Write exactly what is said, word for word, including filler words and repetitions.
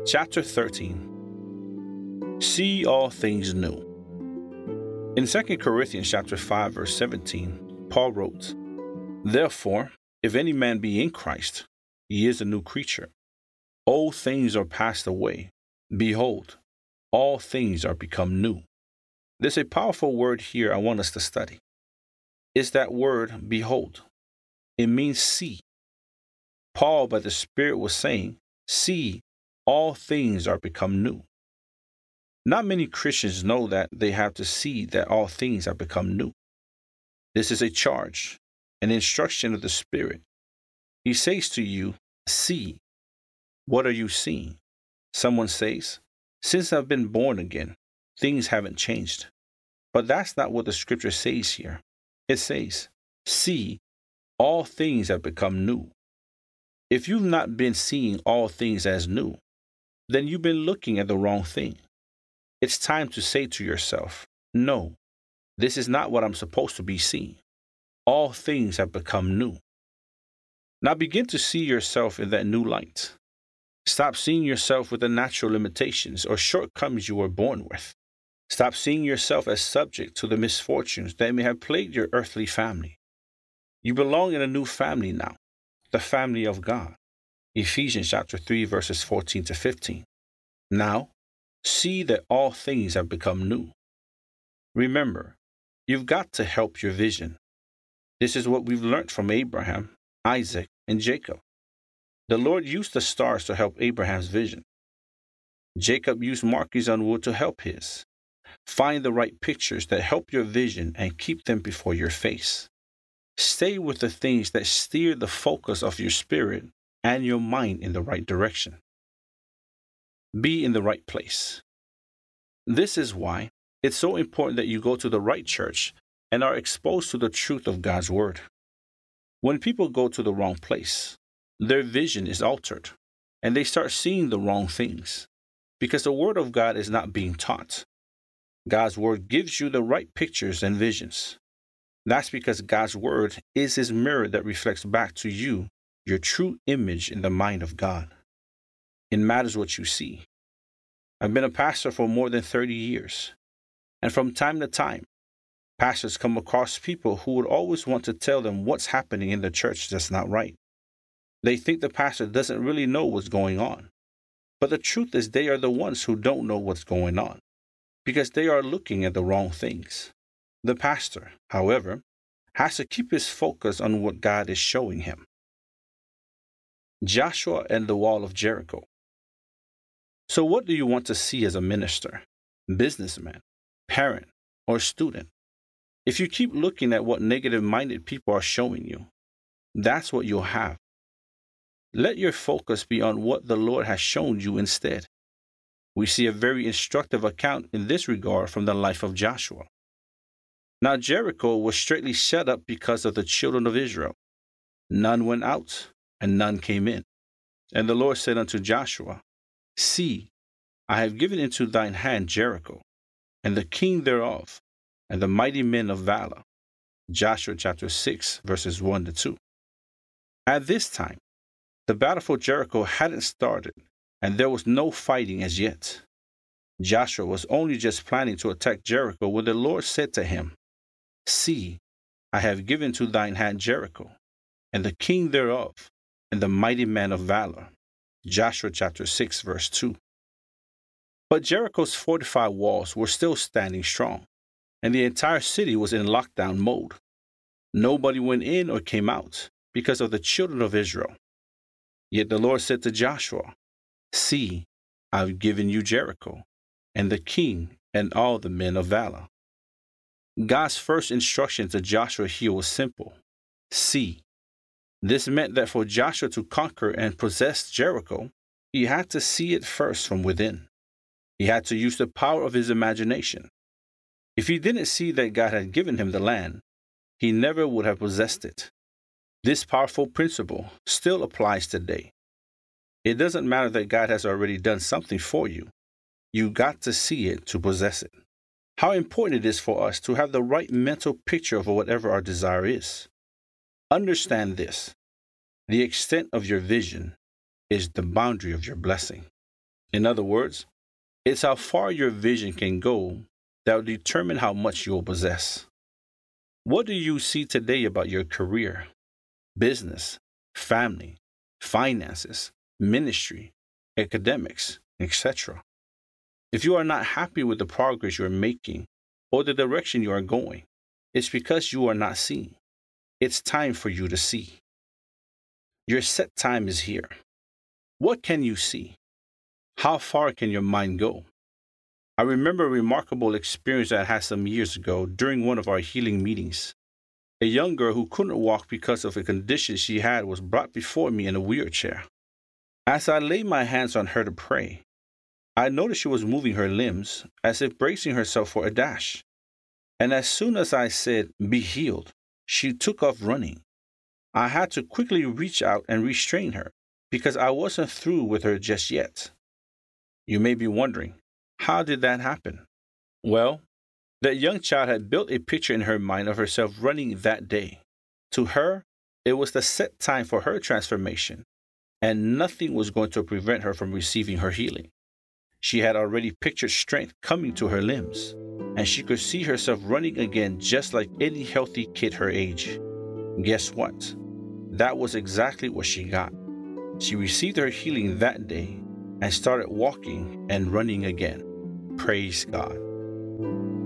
Chapter thirteen. See all things new. In Second Corinthians chapter five, verse seventeen, Paul wrote, Therefore, if any man be in Christ, he is a new creature. Old things are passed away. Behold, all things are become new. There's a powerful word here I want us to study. It's that word, behold. It means see. Paul, by the Spirit, was saying, see, all things are become new. Not many Christians know that they have to see that all things are become new. This is a charge, an instruction of the Spirit. He says to you, see. What are you seeing? Someone says, since I've been born again, things haven't changed. But that's not what the scripture says here. It says, see, all things have become new. If you've not been seeing all things as new, then you've been looking at the wrong thing. It's time to say to yourself, no, this is not what I'm supposed to be seeing. All things have become new. Now begin to see yourself in that new light. Stop seeing yourself with the natural limitations or shortcomings you were born with. Stop seeing yourself as subject to the misfortunes that may have plagued your earthly family. You belong in a new family now, the family of God. Ephesians chapter three, verses fourteen to fifteen. Now, see that all things have become new. Remember, you've got to help your vision. This is what we've learned from Abraham, Isaac, and Jacob. The Lord used the stars to help Abraham's vision. Jacob used markings on wood to help his. Find the right pictures that help your vision and keep them before your face. Stay with the things that steer the focus of your spirit and your mind in the right direction. Be in the right place. This is why it's so important that you go to the right church and are exposed to the truth of God's Word. When people go to the wrong place, their vision is altered, and they start seeing the wrong things, because the Word of God is not being taught. God's Word gives you the right pictures and visions. That's because God's Word is His mirror that reflects back to you your true image in the mind of God. It matters what you see. I've been a pastor for more than thirty years, and from time to time, pastors come across people who would always want to tell them what's happening in the church that's not right. They think the pastor doesn't really know what's going on. But the truth is they are the ones who don't know what's going on, because they are looking at the wrong things. The pastor, however, has to keep his focus on what God is showing him. Joshua and the Wall of Jericho. So what do you want to see as a minister, businessman, parent, or student? If you keep looking at what negative-minded people are showing you, that's what you'll have. Let your focus be on what the Lord has shown you instead. We see a very instructive account in this regard from the life of Joshua. Now Jericho was straitly shut up because of the children of Israel. None went out, and none came in. And the Lord said unto Joshua, See, I have given into thine hand Jericho, and the king thereof, and the mighty men of valor. Joshua chapter six, verses one to two. At this time, the battle for Jericho hadn't started, and there was no fighting as yet. Joshua was only just planning to attack Jericho when the Lord said to him, See, I have given to thine hand Jericho, and the king thereof, and the mighty man of valor. Joshua chapter six, verse two. But Jericho's fortified walls were still standing strong, and the entire city was in lockdown mode. Nobody went in or came out because of the children of Israel. Yet the Lord said to Joshua, See, I have given you Jericho, and the king, and all the men of valor. God's first instruction to Joshua here was simple. See. This meant that for Joshua to conquer and possess Jericho, he had to see it first from within. He had to use the power of his imagination. If he didn't see that God had given him the land, he never would have possessed it. This powerful principle still applies today. It doesn't matter that God has already done something for you. You got to see it to possess it. How important it is for us to have the right mental picture of whatever our desire is. Understand this. The extent of your vision is the boundary of your blessing. In other words, it's how far your vision can go that will determine how much you will possess. What do you see today about your career, business, family, finances, ministry, academics, et cetera? If you are not happy with the progress you are making or the direction you are going, it's because you are not seeing. It's time for you to see. Your set time is here. What can you see? How far can your mind go? I remember a remarkable experience I had some years ago during one of our healing meetings. A young girl who couldn't walk because of a condition she had was brought before me in a wheelchair. As I laid my hands on her to pray, I noticed she was moving her limbs as if bracing herself for a dash. And as soon as I said, "Be healed," she took off running. I had to quickly reach out and restrain her because I wasn't through with her just yet. You may be wondering, how did that happen? Well, that young child had built a picture in her mind of herself running that day. To her, it was the set time for her transformation, and nothing was going to prevent her from receiving her healing. She had already pictured strength coming to her limbs, and she could see herself running again just like any healthy kid her age. Guess what? That was exactly what she got. She received her healing that day and started walking and running again. Praise God.